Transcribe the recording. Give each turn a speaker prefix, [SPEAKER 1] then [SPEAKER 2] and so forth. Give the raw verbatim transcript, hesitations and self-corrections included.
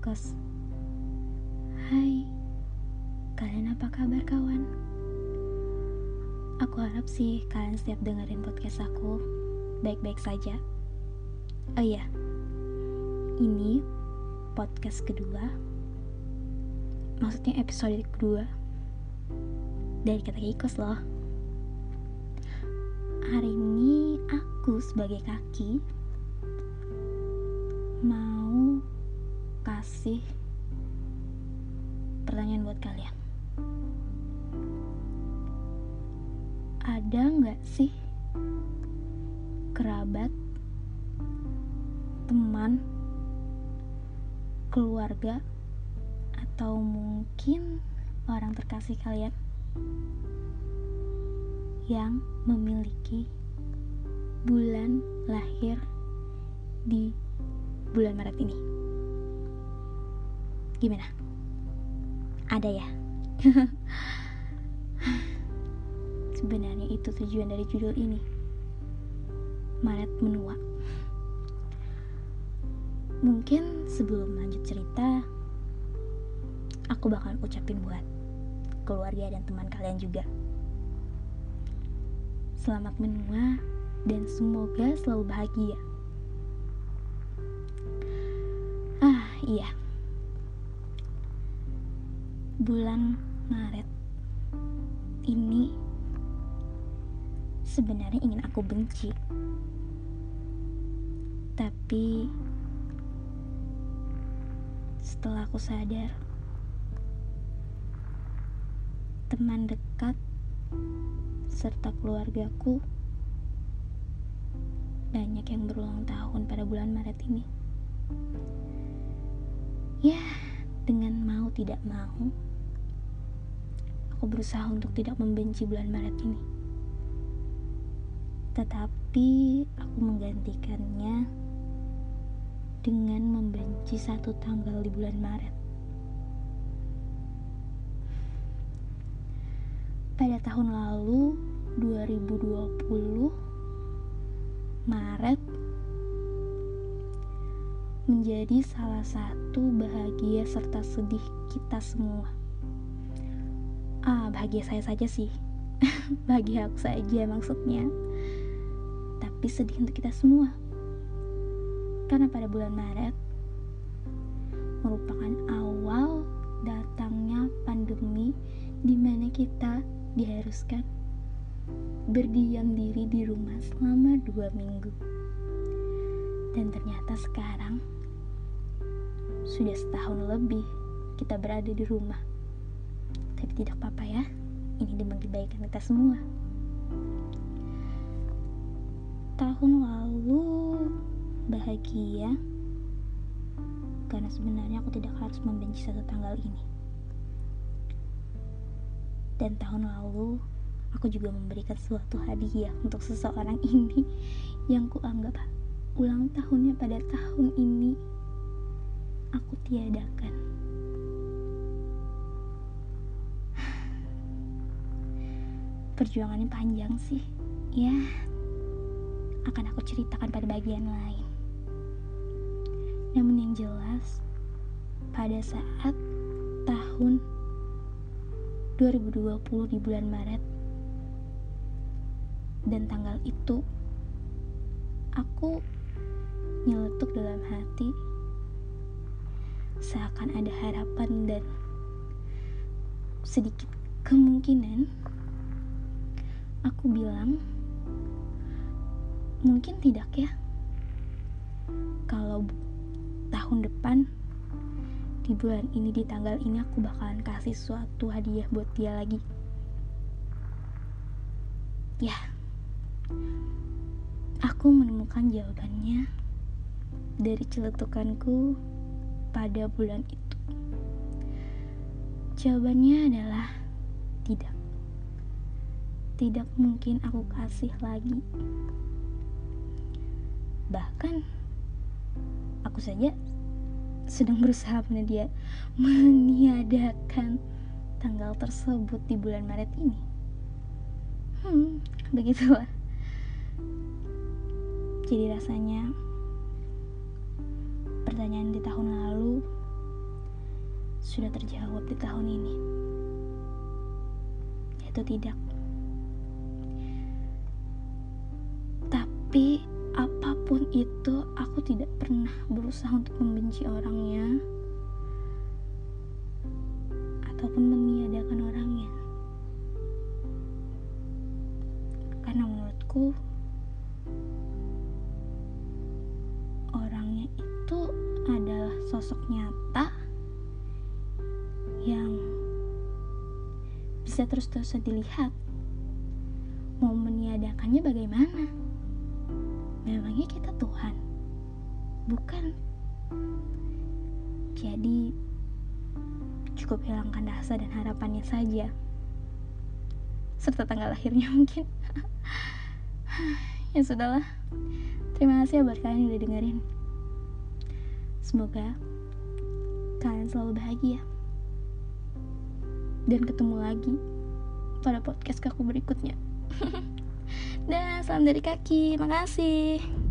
[SPEAKER 1] Kos. Hai, kalian apa kabar kawan? Aku harap sih kalian setiap dengerin podcast aku baik-baik saja. Oh iya, ini podcast kedua, maksudnya episode kedua dari Kata Kikos loh. Hari ini aku sebagai kaki mau kasih pertanyaan buat kalian. Ada gak sih kerabat, teman, keluarga, atau mungkin orang terkasih kalian yang memiliki bulan lahir di bulan Maret ini? Gimana? Ada ya? Sebenarnya itu tujuan dari judul ini, Maret Menua. Mungkin sebelum lanjut cerita, aku bakal ucapin buat keluarga dan teman kalian juga, selamat menua dan semoga selalu bahagia. Ah iya, bulan Maret ini sebenarnya ingin aku benci, tapi setelah aku sadar teman dekat serta keluargaku banyak yang berulang tahun pada bulan Maret ini. Ya, dengan mau tidak mau, aku berusaha untuk tidak membenci bulan Maret ini. Tetapi aku menggantikannya dengan membenci satu tanggal di bulan Maret. Pada tahun lalu, dua ribu dua puluh, Maret menjadi salah satu bahagia serta sedih kita semua. Ah, bahagia saya saja sih. Bahagia aku saja maksudnya. Tapi sedih untuk kita semua. Karena pada bulan Maret merupakan awal datangnya pandemi di mana kita diharuskan berdiam diri di rumah selama dua minggu. Dan ternyata sekarang sudah setahun lebih kita berada di rumah. Tapi tidak apa-apa ya, ini demi kebaikan kita semua. Tahun lalu bahagia karena sebenarnya aku tidak harus membenci satu tanggal ini. Dan tahun lalu aku juga memberikan suatu hadiah untuk seseorang ini yang kuanggap ulang tahunnya pada tahun ini aku tiadakan. Perjuangannya panjang sih. Ya, akan aku ceritakan pada bagian lain. Namun yang jelas, pada saat tahun dua ribu dua puluh di bulan Maret dan tanggal itu, aku nyeletuk dalam hati seakan ada harapan dan sedikit kemungkinan. Aku bilang, mungkin tidak ya, kalau tahun depan di bulan ini di tanggal ini aku bakalan kasih suatu hadiah buat dia lagi. Ya, aku menemukan jawabannya dari celetukanku pada bulan itu. Jawabannya adalah tidak. Tidak mungkin aku kasih lagi. Bahkan aku saja sedang berusaha media, meniadakan tanggal tersebut di bulan Maret ini. Hmm, begitulah. Jadi rasanya pertanyaan di tahun lalu sudah terjawab di tahun ini? Yaitu tidak. Tapi apapun itu, aku tidak pernah berusaha untuk membenci orangnya ataupun meniadakan orangnya. Karena menurutku orangnya itu adalah sosok nyata yang bisa terus-terusan dilihat. Mau meniadakannya bagaimana? Memangnya kita Tuhan? Bukan. Jadi cukup hilangkan rasa dan harapannya saja, serta tanggal lahirnya mungkin. Ya sudahlah. Terima kasih ya buat kalian yang udah dengerin. Semoga kalian selalu bahagia. Dan ketemu lagi pada podcast aku berikutnya. Dan salam dari Kaki. Makasih.